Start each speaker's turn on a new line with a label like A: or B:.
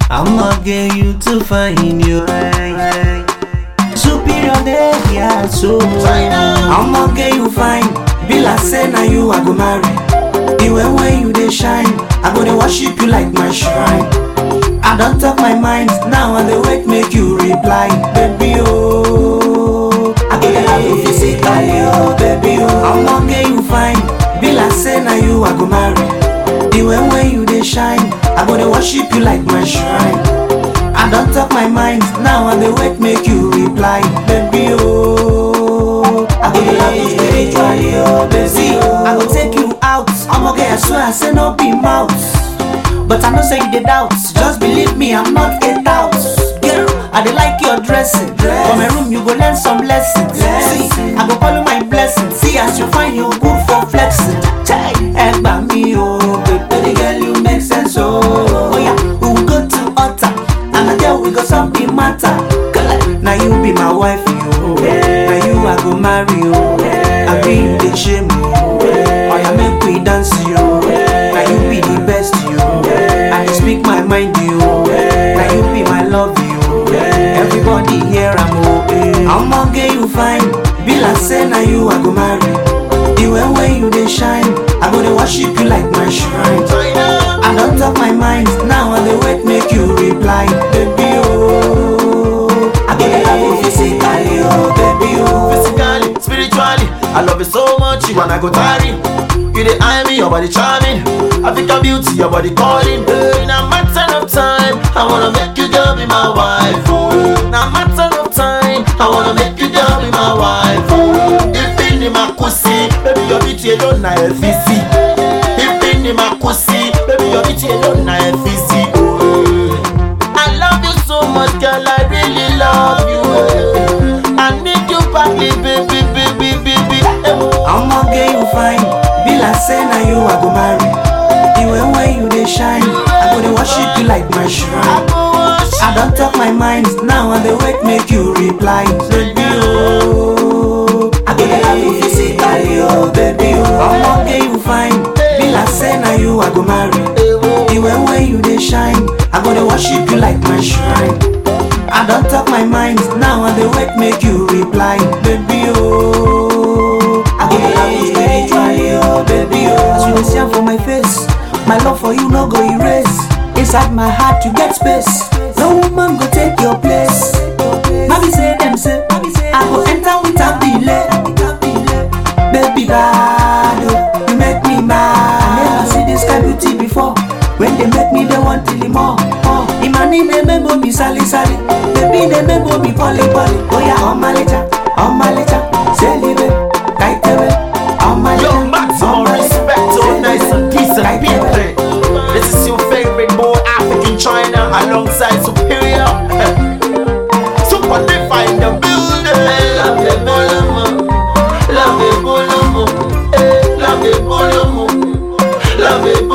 A: I'ma get you to find your right. Superior day, yeah, so I'ma get you fine. Be like say now you I go marry. Even when you dey shine, I go dey worship you like my shrine. I don't talk my mind, now I dey wait make you reply. Baby oh, I go dey love you physically oh, baby oh. I'ma get you fine. Be like say now you I go marry. Even when you dey shine, I go dey worship you like my shrine. I don't talk my mind, now I dey wait make you reply. Baby oh, I go dey love you spiritually oh, baby. See, I go take you out. I'ma get I swear I say no be mouth. But I know say you dey doubt. Just believe me, I'm not get out. Girl, I dey like your dressing. For my room you go learn some lessons. See, I go follow my blessings. See as you find you good for flexing. Chai, egba me oh, baby girl you make sense oh. Oh yeah, we will go to altar, and I tell we got something matter. Now you be my wife yo. Now you I go marry yo. I be you dey shame yo. Oh yeah, make we dance yo. Now you be the best yo. I dey speak my mind yo. Now you be my love yo. Everybody here I'm okay. I'ma get you fine. Be like say now you I go marry. Even when you dey shine, I go dey worship you like my shrine. I don't talk my mind, now I dey wait make you reply. Baby oh, I go dey love you physically oh, baby oh.
B: Physically, spiritually, I love you so much, you wanna go tarry. You dey eye me, your body charming. African beauty, your body calling. In a matter of time, I wanna make you girl be my wife. In a matter of time, I wanna make you girl be my wife. If in my pussy, baby your beauty alone na FCC. If in my pussy, baby your beauty alone na FCC. I love you so much, girl, I really love you. I need you badly, baby, baby, baby.
A: I'ma get you fine. Be like say now you I go marry. Even when you dey shine, I go dey worship you like my shrine. I don't talk my mind, now I dey wait make you reply. Baby oh, I go dey love you physically oh, baby oh. I'ma get you fine. Be like say now you I go marry. Even when you dey shine, I go dey worship you like my shrine. I don't talk my mind, now I dey wait make you reply. Baby oh, I go dey love you spiritually oh, baby oh. As you dey see am for my face, my love for you no go erase. Inside my heart you get space. No woman go take your place. Maybe say them say I go enter without delay. Baby bad oh, you make me mad. I never see this kind of beauty before. When they make me they want till more. Imani they memo me sali sali. Baby they memo me poly poly. Oh yeah, on my letter, say live it, kite away. On my letter,
B: Yo, maximum respect to nice and decent people. This is your favorite boy, African China, alongside Superior. Super define the building. Love the bolomo, love the bolomo, love the bolomo, love the